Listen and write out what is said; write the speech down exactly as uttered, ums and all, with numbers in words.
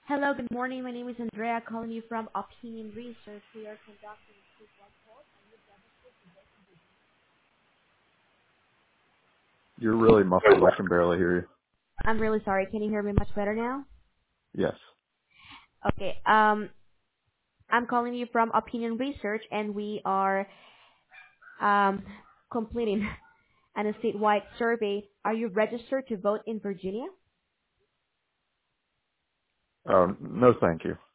Hello, good morning. My name is Andrea, calling you from Opinion Research. We are conducting a quick one call. You're really muffled. I can barely hear you. I'm really sorry. Can you hear me much better now? Yes. Okay. Um, I'm calling you from Opinion Research, and we are um, completing an statewide survey. Are you registered to vote in Virginia? Um, no, thank you.